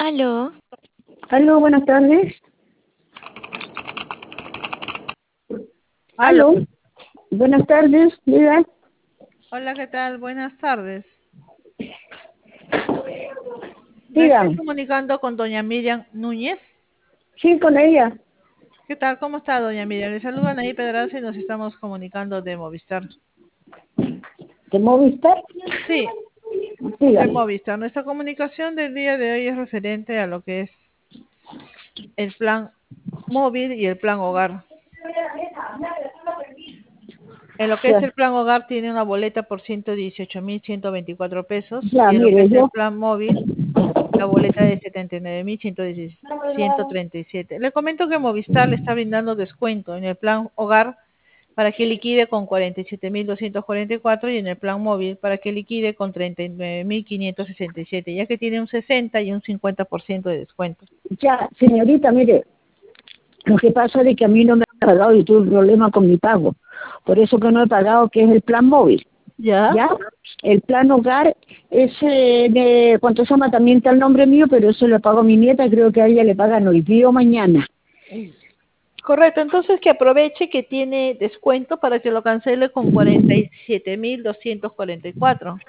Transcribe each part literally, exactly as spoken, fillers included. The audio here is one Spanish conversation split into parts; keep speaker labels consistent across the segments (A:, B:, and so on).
A: Aló,
B: Aló, buenas tardes.
C: Aló.
B: Aló, buenas tardes, diga.
C: Hola, ¿qué tal? Buenas tardes. Me estoy
B: Diga.
C: comunicando con doña Miriam Núñez.
B: Sí, con ella.
C: ¿Qué tal? ¿Cómo está, doña Miriam? Le saluda Anaí Pedraza y nos estamos comunicando de Movistar.
B: ¿De Movistar?
C: Sí,
B: Diga.
C: de Movistar. Nuestra comunicación del día de hoy es referente a lo que es el plan móvil y el plan hogar. En lo que es
B: Ya,
C: el plan hogar tiene una boleta por ciento dieciocho mil ciento veinticuatro pesos
B: ya,
C: y en lo que
B: mire,
C: es el
B: yo.
C: plan móvil la boleta de setenta y nueve mil ciento treinta y siete. Le comento que Movistar le está brindando descuento en el plan hogar para que liquide con cuarenta y siete mil doscientos cuarenta y cuatro y en el plan móvil para que liquide con treinta y nueve mil quinientos sesenta y siete, ya que tiene un sesenta y un cincuenta por ciento de descuento.
B: Ya, señorita, mire, lo que pasa es que a mí no me ha pagado y tuve un problema con mi pago. Por eso que no he pagado, que es el plan móvil.
C: ¿Ya?
B: ¿Ya? El plan hogar, ese, de, ¿cuánto se llama? También está el nombre mío, pero eso lo pago a mi nieta, creo que a ella le pagan hoy día o mañana.
C: Correcto, entonces que aproveche que tiene descuento para que lo cancele con cuarenta y siete mil doscientos cuarenta y cuatro.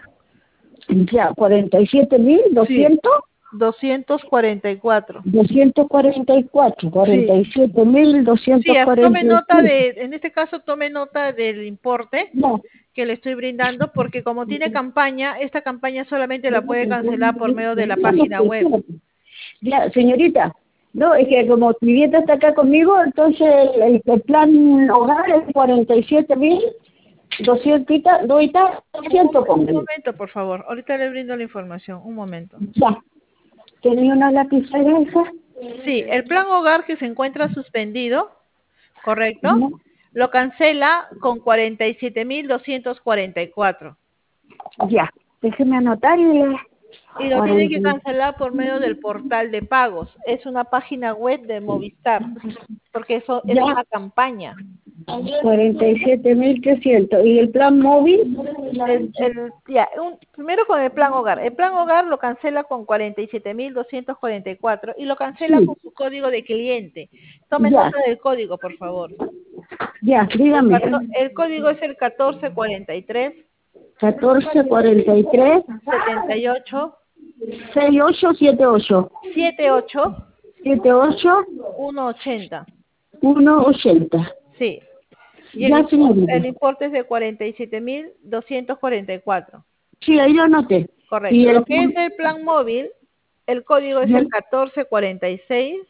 B: Ya, cuarenta y siete mil
C: Sí,
B: doscientos.
C: doscientos cuarenta y cuatro.
B: doscientos cuarenta y cuatro,
C: Sí,
B: cuarenta y siete mil
C: sí,
B: doscientos
C: as- tome
B: cuarenta y
C: nota
B: cinco.
C: de, en este caso tome nota del importe
B: No.
C: que le estoy brindando, porque como tiene campaña, esta campaña solamente la puede cancelar por medio de la página web.
B: Ya, señorita, no, es que como mi nieta está acá conmigo, entonces el, el plan hogar es cuarenta y siete mil doscientos y tal, no y tal,
C: Un, un-
B: doscientos
C: un
B: póngale.
C: momento, por favor. Ahorita le brindo la información. Un momento.
B: Ya, ¿tenía una lapicera esa?
C: Sí, el plan hogar que se encuentra suspendido, ¿correcto?
B: No.
C: Lo cancela con cuarenta y siete mil doscientos cuarenta y cuatro.
B: Ya, déjeme anotar y
C: Y lo tiene que
B: cuarenta,
C: cancelar por medio del portal de pagos. Es una página web de Movistar, porque eso es
B: ya,
C: una campaña.
B: cuarenta y siete mil trescientos. ¿Y el plan móvil?
C: El, el, ya, un- primero con el plan hogar. El plan hogar lo cancela con cuarenta y siete mil doscientos cuarenta y cuatro y lo cancela con
B: Sí,
C: su código de cliente. Tome
B: ya,
C: nota del código, por favor.
B: ya,
C: El,
B: dígame.
C: cato- el código es el catorce cuarenta y tres
B: catorce cuarenta y tres
C: setenta y ocho
B: sesenta y ocho setenta y ocho
C: setenta y ocho
B: setenta y ocho
C: ciento ochenta.
B: ciento ochenta.
C: Sí. Y el,
B: Ya,
C: impo-
B: señorita.
C: el importe es de cuarenta y siete mil doscientos cuarenta y cuatro.
B: Sí, ahí lo anoté. Y
C: Correcto. Lo
B: el,
C: que es el plan móvil, el código es
B: y
C: el
B: el,
C: catorce cuarenta y seis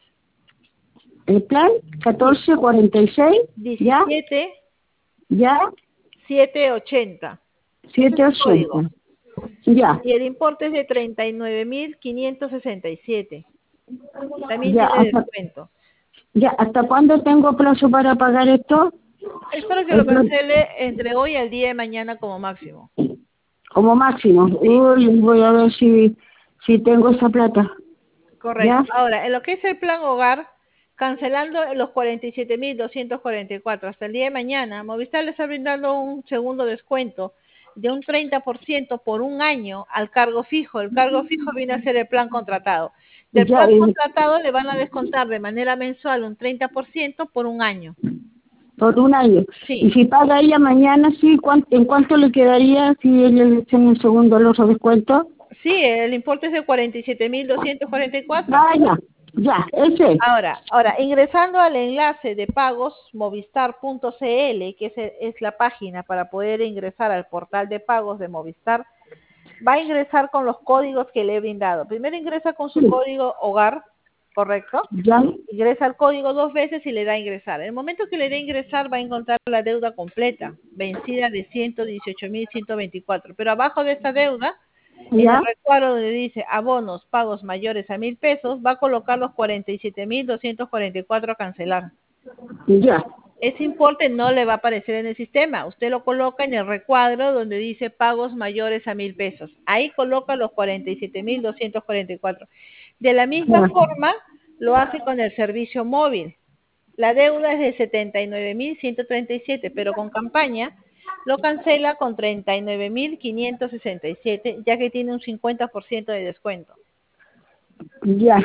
B: el plan catorce cuarenta y seis, ya,
C: diecisiete
B: ya,
C: setecientos ochenta. Ese es
B: setecientos
C: el
B: ochenta.
C: código.
B: Ya,
C: Y el importe es de treinta y nueve mil quinientos sesenta y siete. También
B: ya,
C: tiene
B: hasta,
C: descuento.
B: ya, ¿hasta cuándo tengo plazo para pagar esto?
C: Espero que lo
B: El plan-
C: cancele entre hoy al día de mañana como máximo.
B: como máximo.
C: Sí,
B: Uy, voy a ver si, si tengo esa plata.
C: correcto.
B: Ya,
C: Ahora, en lo que es el plan hogar, cancelando los cuarenta y siete mil doscientos cuarenta y cuatro hasta el día de mañana, Movistar le está brindando un segundo descuento de un treinta por ciento por un año al cargo fijo. El cargo fijo viene a ser el plan contratado. Del
B: ya,
C: plan
B: y
C: contratado le van a descontar de manera mensual un treinta por ciento por un año.
B: por un año. Y
C: Sí,
B: si paga ella mañana, sí, ¿cuán- ¿en cuánto le quedaría si ella le echan un segundo el otro descuento?
C: sí, el importe es de cuarenta y siete mil doscientos cuarenta y cuatro.
B: Ah, ya, ya, ese.
C: Ahora, ahora, ingresando al enlace de pagos movistar punto c l, que es, es la página para poder ingresar al portal de pagos de Movistar, va a ingresar con los códigos que le he brindado. Primero ingresa con su
B: Sí,
C: código hogar, ¿correcto?
B: ya,
C: Ingresa el código dos veces y le da a ingresar. En el momento que le dé a ingresar va a encontrar la deuda completa, vencida de ciento dieciocho mil ciento veinticuatro. Pero abajo de esta deuda, en el
B: ya,
C: recuadro donde dice abonos, pagos mayores a mil pesos, va a colocar los cuarenta y siete mil doscientos cuarenta y cuatro a cancelar.
B: ya,
C: Ese importe no le va a aparecer en el sistema. Usted lo coloca en el recuadro donde dice pagos mayores a mil pesos. Ahí coloca los cuarenta y siete mil doscientos cuarenta y cuatro. De la misma
B: ya,
C: forma lo hace con el servicio móvil. La deuda es de setenta y nueve mil ciento treinta y siete, pero con campaña lo cancela con treinta y nueve mil quinientos sesenta y siete, ya que tiene un cincuenta por ciento de descuento.
B: Ya.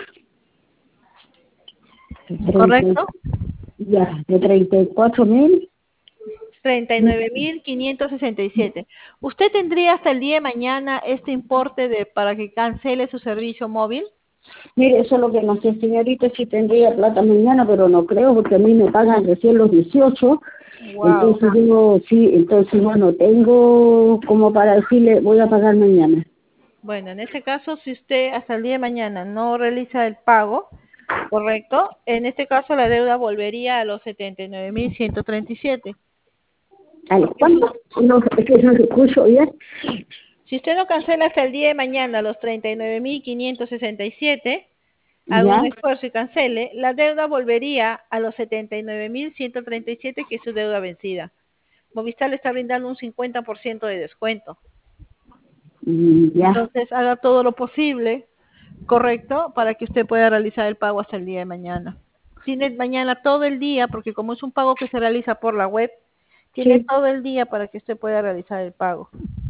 C: ¿correcto?
B: Ya, de treinta y cuatro mil.
C: treinta y nueve mil quinientos sesenta y siete. ¿Usted tendría hasta el día de mañana este importe de para que cancele su servicio móvil?
B: Mire, eso es lo que no sé, señorita, si tendría plata mañana, pero no creo, porque a mí me pagan recién los dieciocho.
C: Wow.
B: Entonces digo, sí, entonces bueno, tengo como para decirle, voy a pagar mañana.
C: Bueno, en este caso, si usted hasta el día de mañana no realiza el pago, correcto, en este caso la deuda volvería a los setenta y nueve mil ciento treinta y siete.
B: ¿A los
C: Porque su-
B: cuántos? No, es que no lo escucho bien.
C: si usted no cancela hasta el día de mañana los treinta y nueve mil quinientos sesenta y siete, haga un
B: ¿Ya?
C: esfuerzo y cancele, la deuda volvería a los setenta y nueve mil ciento treinta y siete, que es su deuda vencida. Movistar le está brindando un cincuenta por ciento de descuento.
B: Mm, ya.
C: Entonces, haga todo lo posible, correcto, para que usted pueda realizar el pago hasta el día de mañana. Tiene mañana todo el día, porque como es un pago que se realiza por la web, tiene
B: Sí.
C: todo el día para que usted pueda realizar el pago.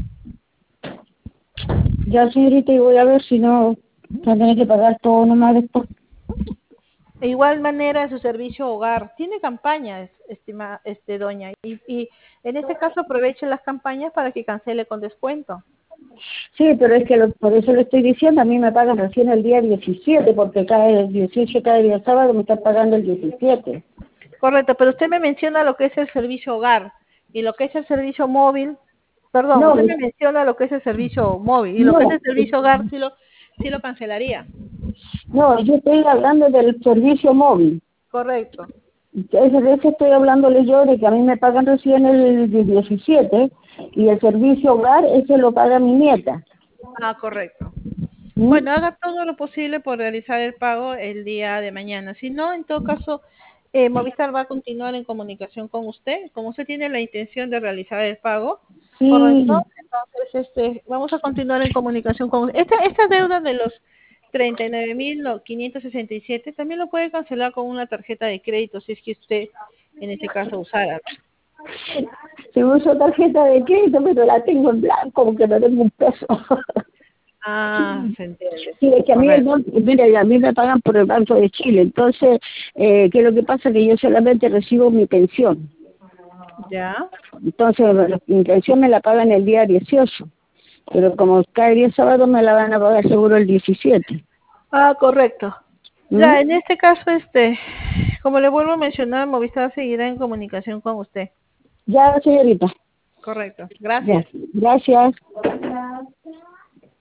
B: Ya, señorita, y voy a ver si no, tendré que pagar todo nomás después.
C: De igual manera, su servicio hogar tiene campañas, estima, este, doña, y, y en este caso aproveche las campañas para que cancele con descuento.
B: Sí, pero es que lo- por eso le estoy diciendo, a mí me pagan recién el día diecisiete, porque cae el dieciocho, cae día sábado, me están pagando el diecisiete.
C: Correcto, pero usted me menciona lo que es el servicio hogar y lo que es el servicio móvil. Perdón,
B: No,
C: usted me menciona lo que es el servicio móvil y lo que es
B: no,
C: el servicio hogar sí lo, sí lo cancelaría.
B: no, yo estoy hablando del servicio móvil.
C: Correcto.
B: Ese de eso estoy hablándole yo, de que a mí me pagan recién el diecisiete y el servicio hogar, ese lo paga mi nieta.
C: Ah, correcto.
B: ¿Mm?
C: Bueno, haga todo lo posible por realizar el pago el día de mañana. Si no, en todo caso, eh, Movistar va a continuar en comunicación con usted. Como usted tiene la intención de realizar el pago, correcto,
B: Sí,
C: entonces este, vamos a continuar en comunicación con usted. Esta, esta deuda de los treinta y nueve mil quinientos sesenta y siete también lo puede cancelar con una tarjeta de crédito si es que usted en este caso usara, ¿no?
B: si uso tarjeta de crédito, pero la tengo en blanco, como que no tengo un peso.
C: Ah, se entiende.
B: Sí, es que a mí, el
C: Correcto.
B: banco- mire, a mí me pagan por el Banco de Chile, entonces, eh, ¿qué es lo que pasa? Que yo solamente recibo mi pensión.
C: Ya.
B: Entonces, la- mi pensión me la pagan el día dieciocho, pero como cae día sábado, me la van a pagar seguro el diecisiete.
C: Ah, correcto.
B: ¿Mm?
C: Ya, en este caso, este, como le vuelvo a mencionar, Movistar seguirá en comunicación con usted.
B: Ya, señorita.
C: Correcto.
B: Ya,
C: Gracias.
B: gracias.